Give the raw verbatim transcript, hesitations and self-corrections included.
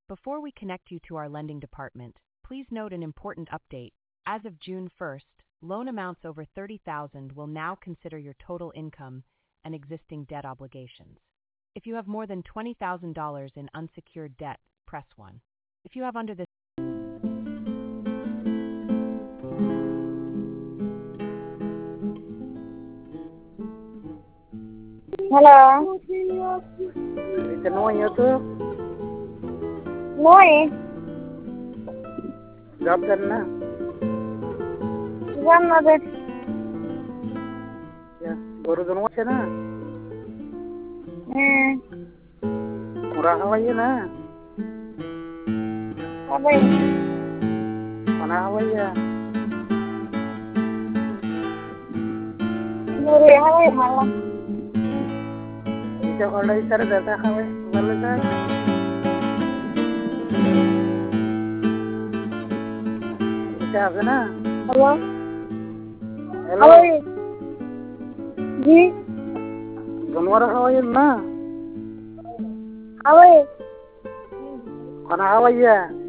Before we connect you to our lending department, please note an important update. As of June first, loan amounts over thirty thousand dollars will now consider your total income and existing debt obligations. If you have more than twenty thousand dollars in unsecured debt, press one. If you have under this Hello. Ito naman yun to. Moi. Job ka na. Jam na be. Ya, guru doon mo siya na. Hmm. Murah Hawaii na. Abay. Mana Hawaii ya? Muri Hawaii malam. Ito order sir data Hawaii. Wala sir. Ito ako na. Hello. Hello. Hawaii. Ji Gumara Hawaii na. Hawaii. Mana Hawaii ya?